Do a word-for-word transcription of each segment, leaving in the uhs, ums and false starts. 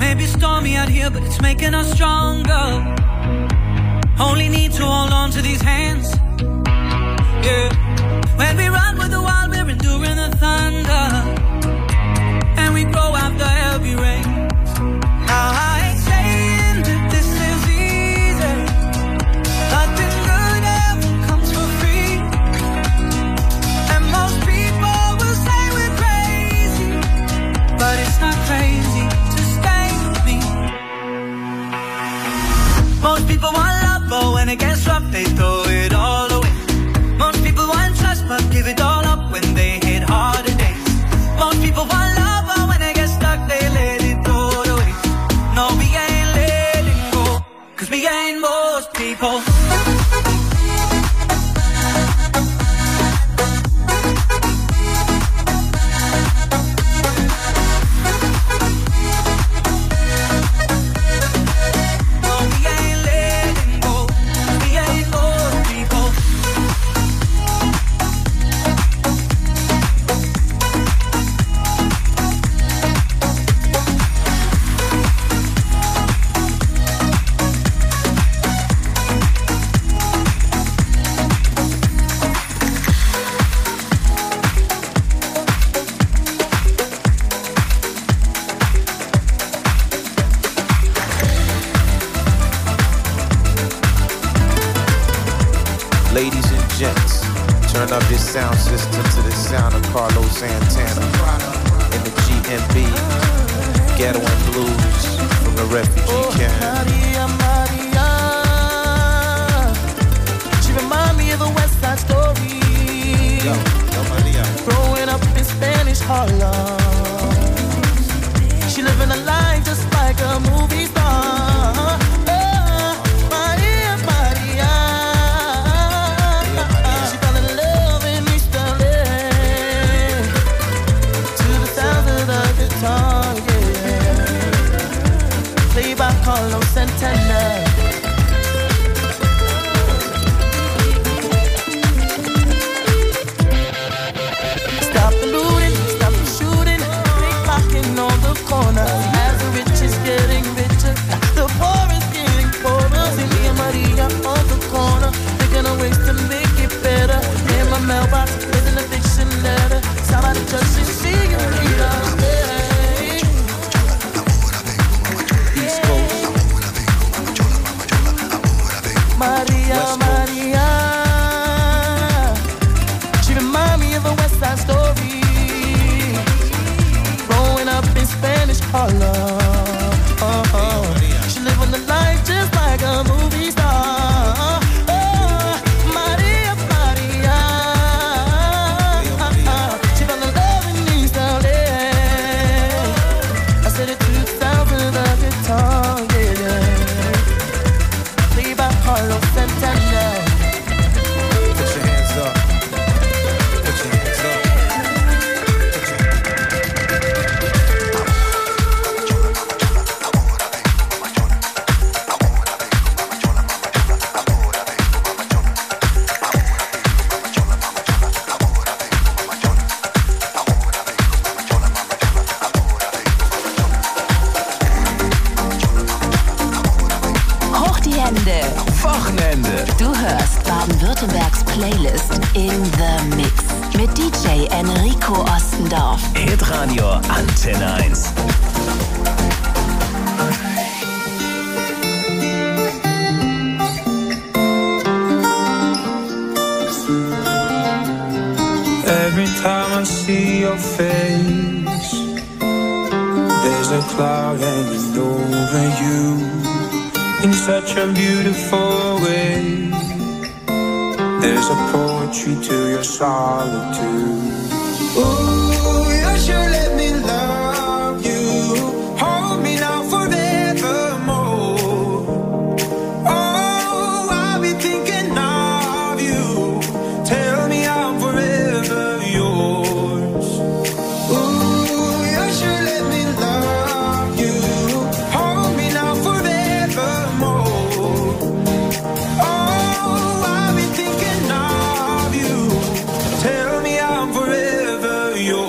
Maybe stormy out here, but it's making us stronger. Only need to hold on to these hands. Yeah. When we run with the wild, we're enduring the thunder. And we grow after heavy rains. Now I ain't saying that this is easy. Nothing good ever comes for free. And most people will say we're crazy, but it's not crazy to stay with me. Most people want love, but when it gets rough, they throw it all away. Most people want trust, but give it all up when they hit harder days. Most people want love, but when they get stuck, they let it go to waste. No, we ain't letting go, cause we ain't most people. Ladies and gents, turn up this sound system to the sound of Carlos Santana in the G M B, Ghetto and Blues from the refugee oh, camp. Maria, Maria, she remind me of a West Side Story. Yo, yo, Maria. Growing up in Spanish Harlem, she living a life just like a movie star. Carlos Santana. Stop the looting, stop the shooting, pickpocketing on the corner. As the rich is getting richer, the poor is getting poorer. See me and Maria on the corner, thinking of ways to make it better. In my mailbox, there's an eviction letter. Somebody just should see you read us. Maria, Maria, she remind me of a West Side Story. Growing up in Spanish Harlem, uh-huh. She living the life just like a movie star. Oh, Maria, Maria, uh-uh. She found the love in East L A. I said it to the sound of the guitar, yeah. Carlos Santana. Put your hands up. Put your hands up. Hoch die Hände. Wochenende. Du hörst Baden-Württembergs Playlist in the Mix mit D J Enrico Ostendorf. Hitradio Antenne eins. Every time I see your face, there's a cloud hanging over you in such a beautiful way. There's a poetry to your solitude. Ooh, you should let me love you. Hold me now forevermore. Oh, I'll be thinking of you. Tell me I'm forever yours. Ooh, you should let me love you. Hold me now forevermore. Oh, I'll be thinking of you. Tell me I'm forever yours.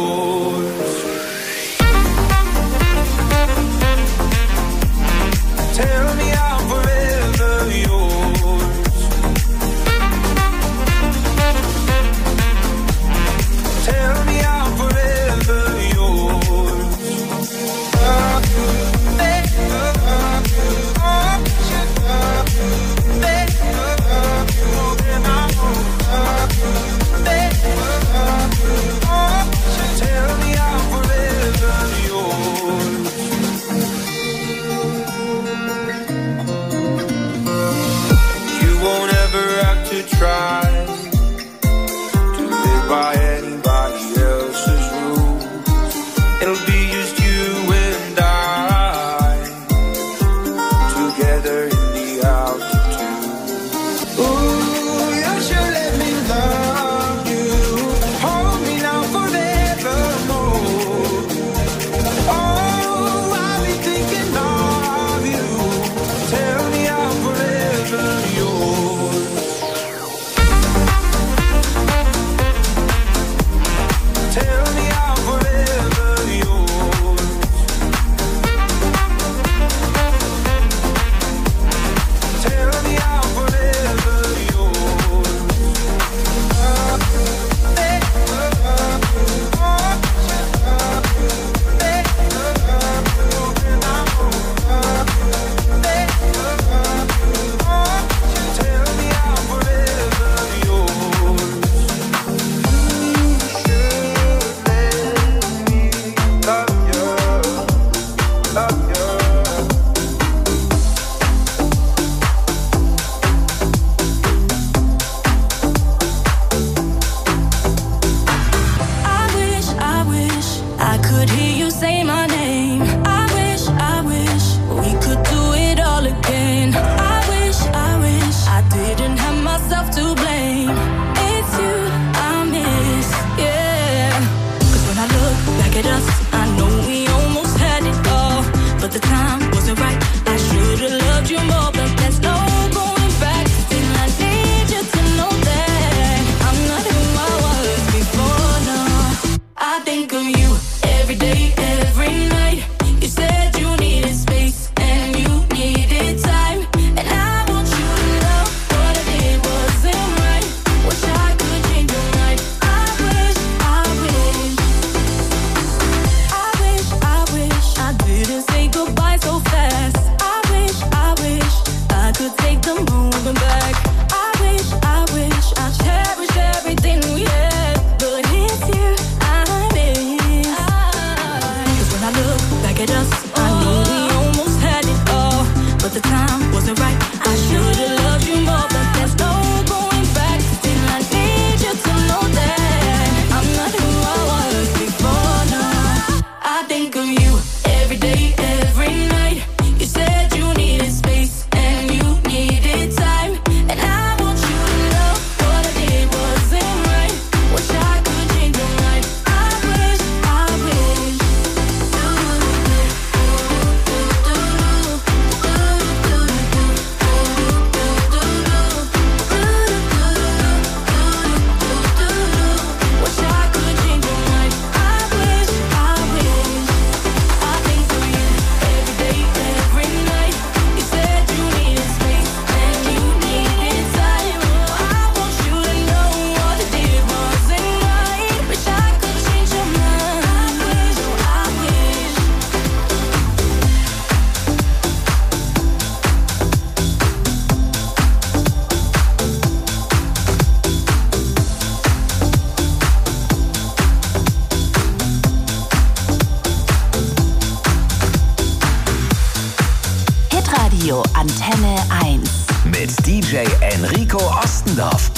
say goodbye so fast. I wish, I wish I could take the moment back. I wish, I wish I cherish everything we had, but it's here I miss. Cause when I look back at us, I know we almost had it all, but the time wasn't right. I should've loved you more, but there's no going back. Still I need you to know that I'm not who I was before. No, I think of you every day, every night. You said you needed space and you needed time, and I want you to know what I did wasn't right. Wish I could change your mind. I wish, I wish. Wish I could change your mind. I wish, I wish. I think of you every day, every night. You said you needed space and you needed time. I want you to know what I did wasn't right. Wish I could change your mind. I wish, I wish. Hitradio Antenne eins. Mit D J Enrico Ostendorf.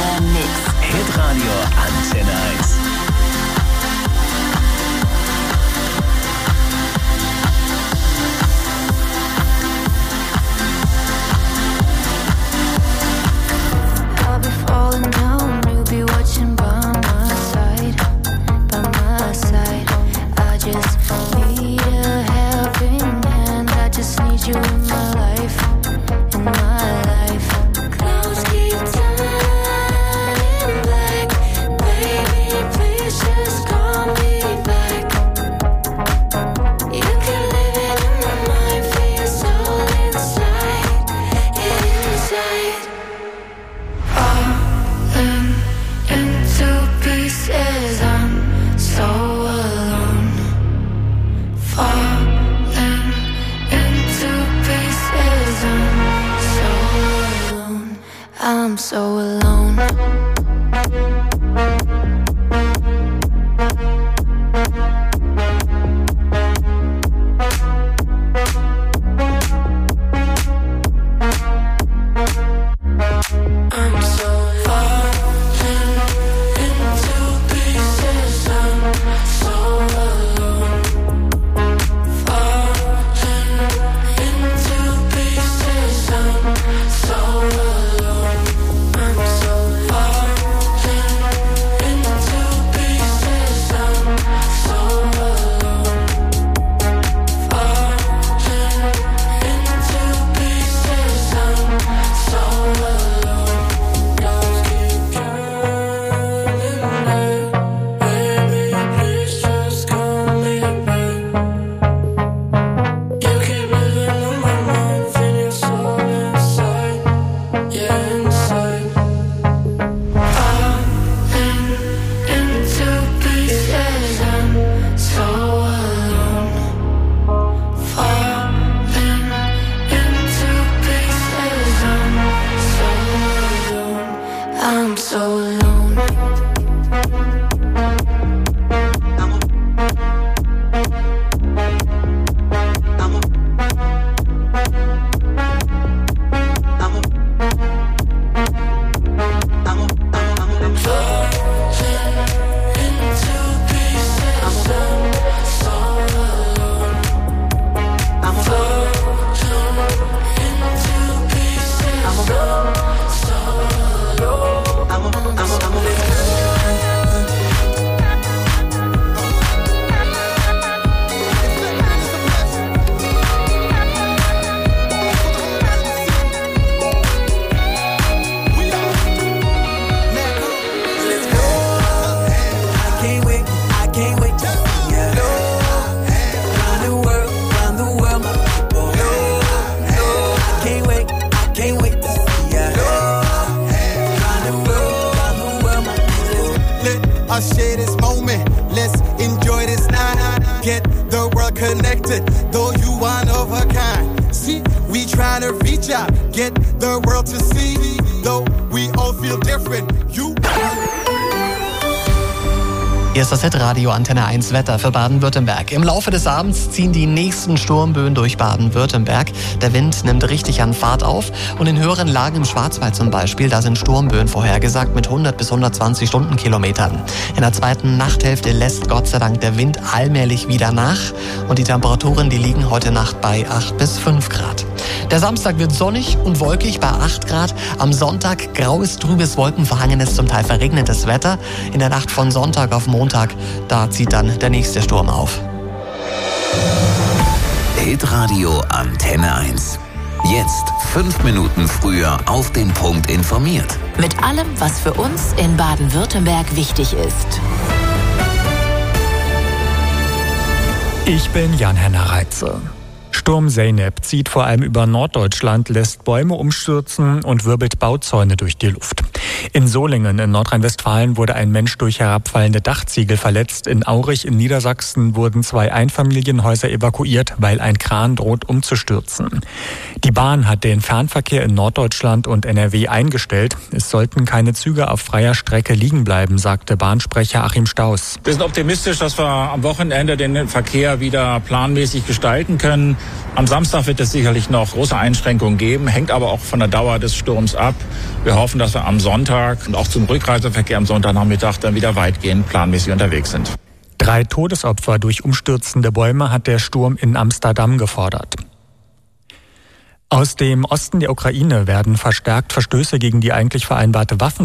the Mix. Hitradio Antenne eins. I'll be falling down, you'll be watching by my side, by my side. I just need a helping hand, I just need you in my life, in my life. Clouds keep turning black, baby, please just call me back. You can live it in my mind, feel your soul inside, inside. Falling into pieces, I'm so alone. Falling into pieces, I'm so alone. I'm so alone. I'm so falling into pieces, I'm so alone. Falling into pieces, I'm so alone. I'm so falling into pieces, I'm so alone. Falling into pieces, I'm so alone. Clouds keep turning black, baby, please just call me back. You keep living in my mind, feel your soul inside, yeah, inside. Falling into pieces, I'm so alone. Falling into pieces, I'm so alone. I'm so alone. Let's share this moment. Let's enjoy this night. Get the world connected, though you one of a kind. See, we trying to reach out, get the world to see, though we all feel different. You. Hier ist das Hitradio Antenne eins Wetter für Baden-Württemberg. Im Laufe des Abends ziehen die nächsten Sturmböen durch Baden-Württemberg. Der Wind nimmt richtig an Fahrt auf und in höheren Lagen im Schwarzwald zum Beispiel, da sind Sturmböen vorhergesagt mit hundert bis hundertzwanzig Stundenkilometern. In der zweiten Nachthälfte lässt Gott sei Dank der Wind allmählich wieder nach und die Temperaturen, die liegen heute Nacht bei acht bis fünf Grad. Der Samstag wird sonnig und wolkig bei acht Grad. Am Sonntag graues, trübes, wolkenverhangenes, zum Teil verregnetes Wetter. In der Nacht von Sonntag auf Montag, da zieht dann der nächste Sturm auf. Hitradio Antenne eins. Jetzt fünf Minuten früher auf den Punkt informiert. Mit allem, was für uns in Baden-Württemberg wichtig ist. Ich bin Jan-Henner Reitze. Sturm Zeynep zieht vor allem über Norddeutschland, lässt Bäume umstürzen und wirbelt Bauzäune durch die Luft. In Solingen in Nordrhein-Westfalen wurde ein Mensch durch herabfallende Dachziegel verletzt. In Aurich in Niedersachsen wurden zwei Einfamilienhäuser evakuiert, weil ein Kran droht umzustürzen. Die Bahn hat den Fernverkehr in Norddeutschland und N R W eingestellt. Es sollten keine Züge auf freier Strecke liegen bleiben, sagte Bahnsprecher Achim Staus. Wir sind optimistisch, dass wir am Wochenende den Verkehr wieder planmäßig gestalten können. Am Samstag wird es sicherlich noch große Einschränkungen geben, hängt aber auch von der Dauer des Sturms ab. Wir hoffen, dass wir am Sonntag und auch zum Rückreiseverkehr am Sonntagnachmittag dann wieder weitgehend planmäßig unterwegs sind. Drei Todesopfer durch umstürzende Bäume hat der Sturm in Amsterdam gefordert. Aus dem Osten der Ukraine werden verstärkt Verstöße gegen die eigentlich vereinbarte Waffen